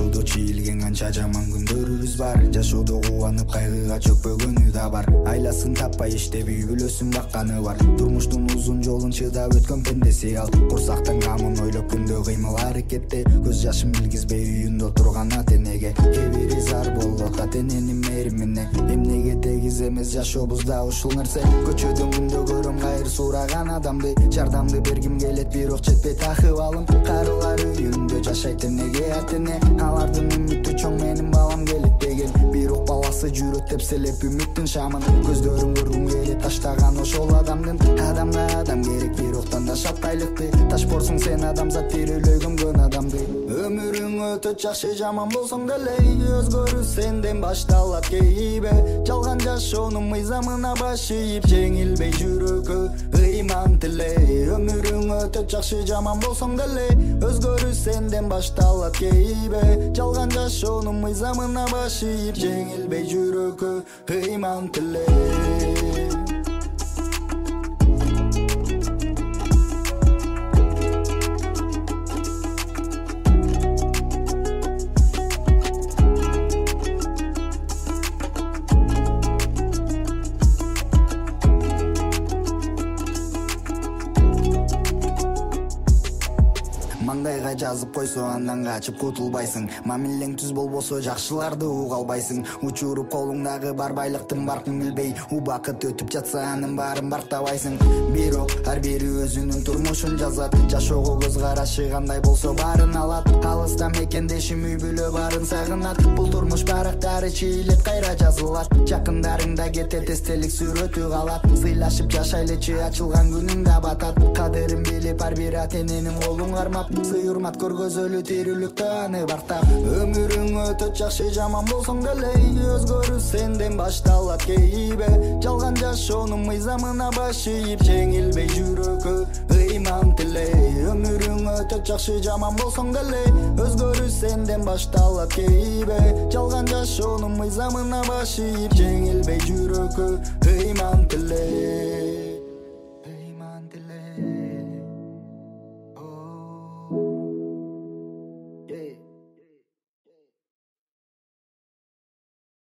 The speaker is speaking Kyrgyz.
жашоодо чийилген канча жаман күндөрүбүз бар. Жашоодо кубанып кайгыга чөкпөгөнү да бар. Айласын таппай иштеп үй бүлөсүн бакканы бар. Турмуштун узун жолун чыдап өткөн пендеси ал. Курсактын камын ойлоп күндө кыймыл аракетте, көз жашын билгизбей үйүндө турган ата энеге. Кээ бири зар болот ата эненин мээримине. Эмнеге тегиз эмес жашообузда ушул нерсе. Көчөдөн күндө көрөм кайыр сураган адамды. Жардамды бергим келет, бирок жетпейт акыбалым. Карылар үйүндө жашайт эмнеге ата эне. Алардын үмүтү чоң, менин балам келет деген. Бирок баласы жүрөт тепселеп үмүттүн шамын. Көздөрүн көргүм келет таштаган ошол адамдын. Адамга адам керек, бирок тандашат байлыкты. Таш борсуң сен адамзат тирүүлөй көмгөн адамды. Өмүрүң өтөт жакшы жаман болсоң деле, өзгөрүү сенден башталат кейбе. Жалган жашоонун мыйзамына баш ийип, жеңилбей жүрөккө ыйман тилей. Өмүрүң өтөт жакшы жаман болсоң деле, өзгөрүү сенден башталат кейбе. Жалган жашоонун мыйзамына баш ийип, жеңилбей жүрөккө ыйман тилей. Маңдайга жазып койсо андан качып кутулбайсың. Мамилең түз болбосо жакшыларды уга албайсың. Учуруп колуңдагы бар байлыктын баркын билбей, убакыт өтүп жатса анын баарын бартабайсың. Бирок ар бири өзүнүн турмушун жазат. Жашоого көз карашы кандай болсо баарын алат. Алыста мекендешим үй бүлө баарын сагынат. Бул турмуш барактары чыйлет кайра жазылат. Жакындарыңда кетет, эстелик сүрөтү калат. Сыйлашып жашайлычы, ачылган күнүң да батат. Кадырын билип ар бир ата эненин колун кармап, сый урмат көргөзөлү тирүүлүктө аны бартап. Өмүрүң өтөт жакшы жаман болсоң деле, өзгөрүү сенден башталат кейбе. Жалган жашоонун мыйзамына баш ийип, жеңилбей жүрөккө ыйман тилей. Өмүрүң өтөт жакшы жаман болсоң деле, өзгөрүү сенден башталат кейбе. Жалган жашоонун мыйзамына баш ийип, жеңилбей жүрөккө ыйман тилей.